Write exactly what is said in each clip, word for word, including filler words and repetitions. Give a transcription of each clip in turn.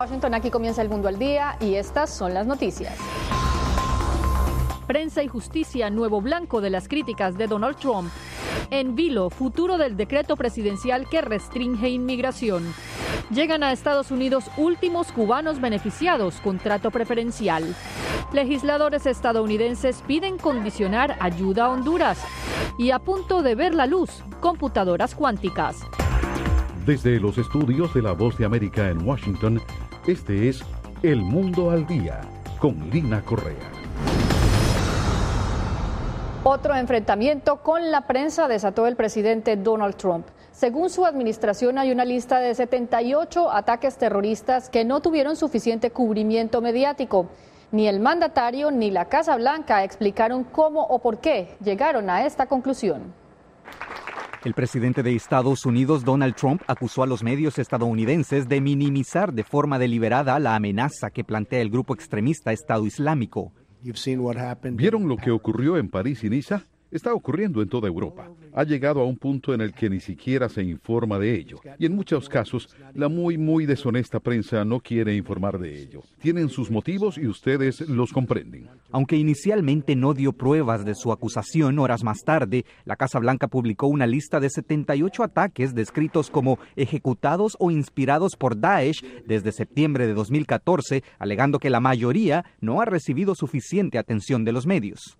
Washington, aquí comienza El Mundo al Día y estas son las noticias. Prensa y justicia, nuevo blanco de las críticas de Donald Trump. En vilo, futuro del decreto presidencial que restringe inmigración. Llegan a Estados Unidos últimos cubanos beneficiados con trato preferencial. Legisladores estadounidenses piden condicionar ayuda a Honduras. Y a punto de ver la luz, computadoras cuánticas. Desde los estudios de La Voz de América en Washington, este es El Mundo al Día, con Lina Correa. Otro enfrentamiento con la prensa desató el presidente Donald Trump. Según su administración, hay una lista de setenta y ocho ataques terroristas que no tuvieron suficiente cubrimiento mediático. Ni el mandatario ni la Casa Blanca explicaron cómo o por qué llegaron a esta conclusión. El presidente de Estados Unidos, Donald Trump, acusó a los medios estadounidenses de minimizar de forma deliberada la amenaza que plantea el grupo extremista Estado Islámico. ¿Vieron lo que ocurrió en París y Niza? Está ocurriendo en toda Europa. Ha llegado a un punto en el que ni siquiera se informa de ello. Y en muchos casos, la muy, muy deshonesta prensa no quiere informar de ello. Tienen sus motivos y ustedes los comprenden. Aunque inicialmente no dio pruebas de su acusación, horas más tarde, la Casa Blanca publicó una lista de setenta y ocho ataques descritos como ejecutados o inspirados por Daesh desde septiembre de dos mil catorce, alegando que la mayoría no ha recibido suficiente atención de los medios.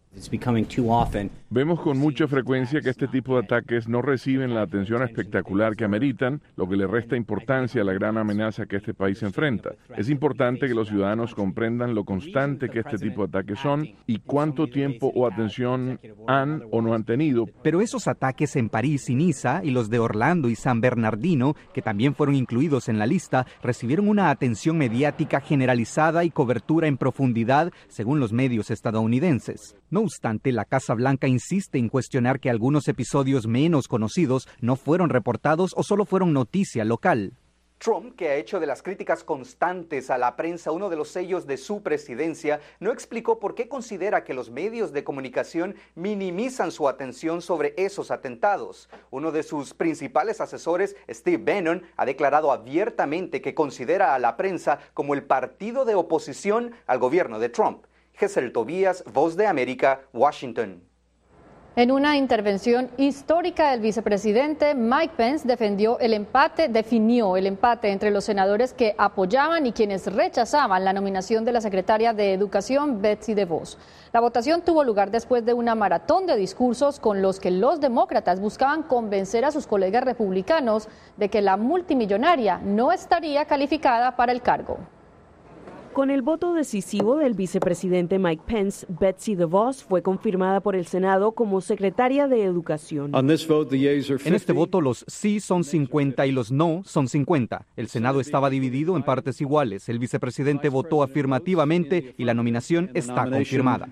Vemos con mucha frecuencia que este tipo de ataques no reciben la atención espectacular que ameritan, lo que le resta importancia a la gran amenaza que este país enfrenta. Es importante que los ciudadanos comprendan lo constante que este tipo de ataques son y cuánto tiempo o atención han o no han tenido. Pero esos ataques en París y Niza y los de Orlando y San Bernardino, que también fueron incluidos en la lista, recibieron una atención mediática generalizada y cobertura en profundidad, según los medios estadounidenses. No obstante, la Casa Blanca insiste en cuestionar que algunos episodios menos conocidos no fueron reportados o solo fueron noticia local. Trump, que ha hecho de las críticas constantes a la prensa uno de los sellos de su presidencia, no explicó por qué considera que los medios de comunicación minimizan su atención sobre esos atentados. Uno de sus principales asesores, Steve Bannon, ha declarado abiertamente que considera a la prensa como el partido de oposición al gobierno de Trump. Gesell Tobías, Voz de América, Washington. En una intervención histórica, el vicepresidente Mike Pence defendió el empate, definió el empate entre los senadores que apoyaban y quienes rechazaban la nominación de la secretaria de Educación, Betsy DeVos. La votación tuvo lugar después de una maratón de discursos con los que los demócratas buscaban convencer a sus colegas republicanos de que la multimillonaria no estaría calificada para el cargo. Con el voto decisivo del vicepresidente Mike Pence, Betsy DeVos fue confirmada por el Senado como secretaria de Educación. En este voto los sí son cincuenta y los no son cincuenta. El Senado estaba dividido en partes iguales. El vicepresidente votó afirmativamente y la nominación está confirmada.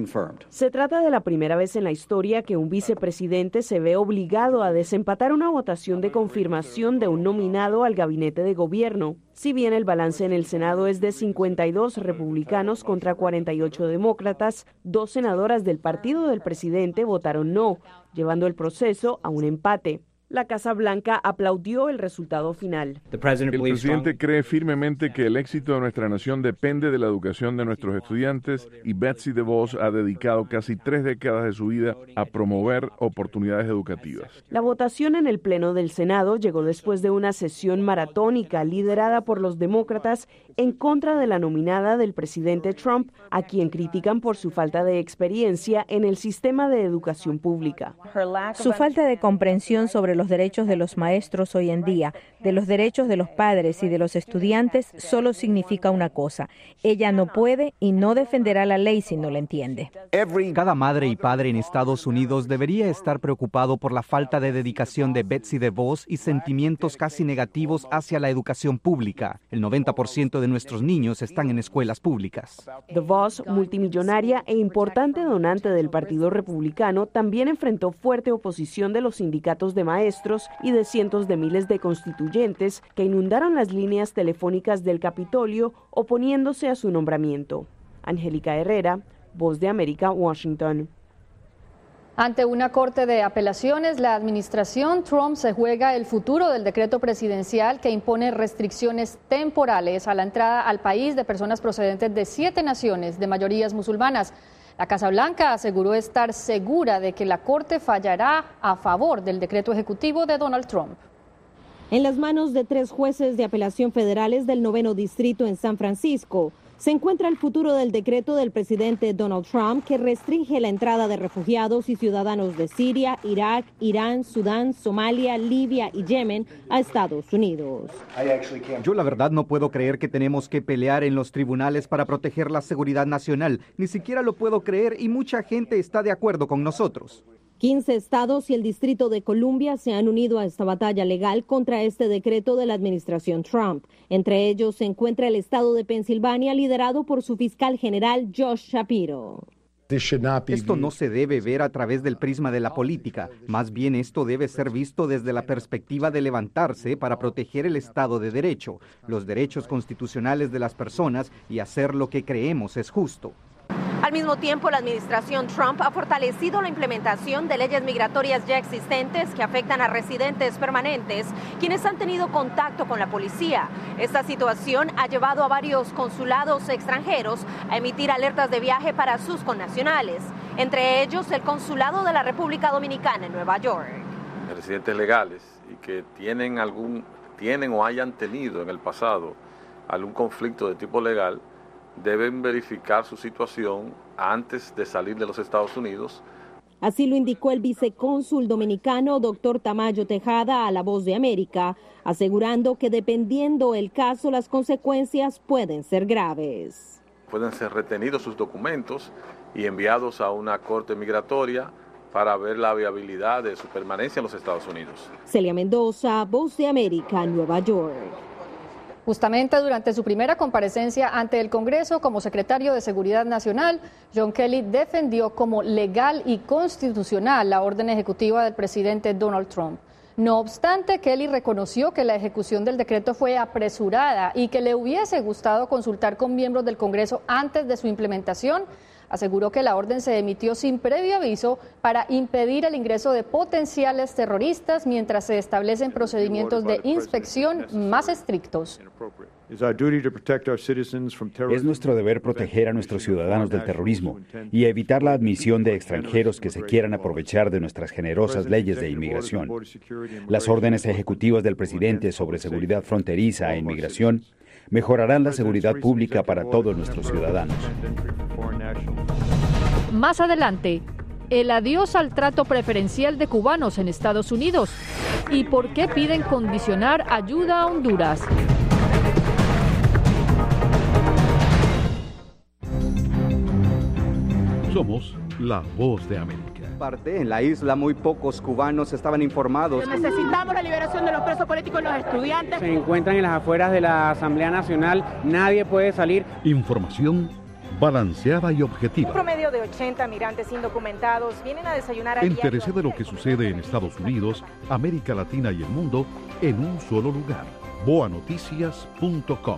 Se trata de la primera vez en la historia que un vicepresidente se ve obligado a desempatar una votación de confirmación de un nominado al gabinete de gobierno. Si bien el balance en el Senado es de cincuenta y dos republicanos contra cuarenta y ocho demócratas, dos senadoras del partido del presidente votaron no, llevando el proceso a un empate. La Casa Blanca aplaudió el resultado final. El presidente cree firmemente que el éxito de nuestra nación depende de la educación de nuestros estudiantes y Betsy DeVos ha dedicado casi tres décadas de su vida a promover oportunidades educativas. La votación en el Pleno del Senado llegó después de una sesión maratónica liderada por los demócratas en contra de la nominada del presidente Trump, a quien critican por su falta de experiencia en el sistema de educación pública. Su falta de comprensión sobre los derechos de los maestros hoy en día, de los derechos de los padres y de los estudiantes, solo significa una cosa: ella no puede y no defenderá la ley si no la entiende. Cada madre y padre en Estados Unidos debería estar preocupado por la falta de dedicación de Betsy DeVos y sentimientos casi negativos hacia la educación pública. El noventa por ciento de nuestros niños están en escuelas públicas. DeVos, multimillonaria e importante donante del Partido Republicano, también enfrentó fuerte oposición de los sindicatos de maestros y de cientos de miles de constituyentes que inundaron las líneas telefónicas del Capitolio oponiéndose a su nombramiento. Angélica Herrera, Voz de América, Washington. Ante una corte de apelaciones, la administración Trump se juega el futuro del decreto presidencial que impone restricciones temporales a la entrada al país de personas procedentes de siete naciones de mayorías musulmanas. La Casa Blanca aseguró estar segura de que la corte fallará a favor del decreto ejecutivo de Donald Trump. En las manos de tres jueces de apelación federales del noveno distrito en San Francisco, se encuentra el futuro del decreto del presidente Donald Trump que restringe la entrada de refugiados y ciudadanos de Siria, Irak, Irán, Sudán, Somalia, Libia y Yemen a Estados Unidos. Yo la verdad no puedo creer que tenemos que pelear en los tribunales para proteger la seguridad nacional. Ni siquiera lo puedo creer y mucha gente está de acuerdo con nosotros. quince estados y el Distrito de Columbia se han unido a esta batalla legal contra este decreto de la administración Trump. Entre ellos se encuentra el estado de Pensilvania, liderado por su fiscal general Josh Shapiro. Esto no se debe ver a través del prisma de la política. Más bien esto debe ser visto desde la perspectiva de levantarse para proteger el Estado de Derecho, los derechos constitucionales de las personas y hacer lo que creemos es justo. Al mismo tiempo, la administración Trump ha fortalecido la implementación de leyes migratorias ya existentes que afectan a residentes permanentes, quienes han tenido contacto con la policía. Esta situación ha llevado a varios consulados extranjeros a emitir alertas de viaje para sus connacionales, entre ellos el Consulado de la República Dominicana en Nueva York. Residentes legales y que tienen algún, tienen o hayan tenido en el pasado algún conflicto de tipo legal, deben verificar su situación antes de salir de los Estados Unidos. Así lo indicó el vicecónsul dominicano doctor Tamayo Tejada a La Voz de América, asegurando que dependiendo el caso las consecuencias pueden ser graves. Pueden ser retenidos sus documentos y enviados a una corte migratoria para ver la viabilidad de su permanencia en los Estados Unidos. Celia Mendoza, Voz de América, Nueva York. Justamente durante su primera comparecencia ante el Congreso como secretario de Seguridad Nacional, John Kelly defendió como legal y constitucional la orden ejecutiva del presidente Donald Trump. No obstante, Kelly reconoció que la ejecución del decreto fue apresurada y que le hubiese gustado consultar con miembros del Congreso antes de su implementación. Aseguró que la orden se emitió sin previo aviso para impedir el ingreso de potenciales terroristas mientras se establecen procedimientos de inspección más estrictos. Es nuestro deber proteger a nuestros ciudadanos del terrorismo y evitar la admisión de extranjeros que se quieran aprovechar de nuestras generosas leyes de inmigración. Las órdenes ejecutivas del presidente sobre seguridad fronteriza e inmigración mejorarán la seguridad pública para todos nuestros ciudadanos. Más adelante, el adiós al trato preferencial de cubanos en Estados Unidos y por qué piden condicionar ayuda a Honduras. Somos la Voz de América. En la isla muy pocos cubanos estaban informados. Necesitamos la liberación de los presos políticos y los estudiantes. Se encuentran en las afueras de la Asamblea Nacional, nadie puede salir. Información balanceada y objetiva. Un promedio de ochenta migrantes indocumentados vienen a desayunar a Entérese de lo que sucede en Estados Unidos, América Latina y el mundo en un solo lugar. boa noticias punto com.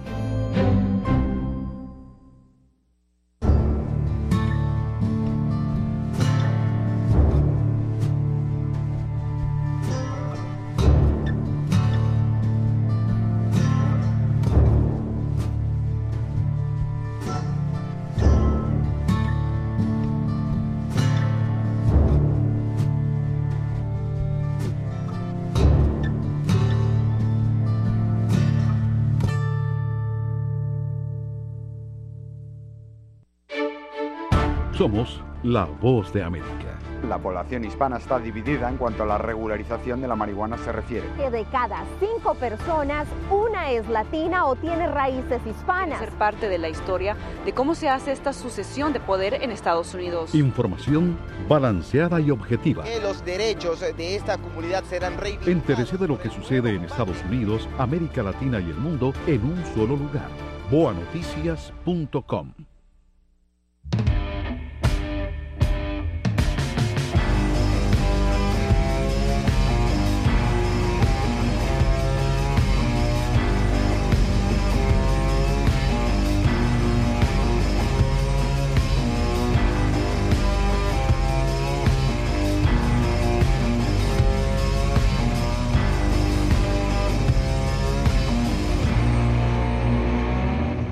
Somos la Voz de América. La población hispana está dividida en cuanto a la regularización de la marihuana se refiere. Que de cada cinco personas, una es latina o tiene raíces hispanas. Ser parte de la historia de cómo se hace esta sucesión de poder en Estados Unidos. Información balanceada y objetiva. Que los derechos de esta comunidad serán reivindicados. Entérese de lo que sucede en Estados Unidos, América Latina y el mundo en un solo lugar. boa noticias punto com.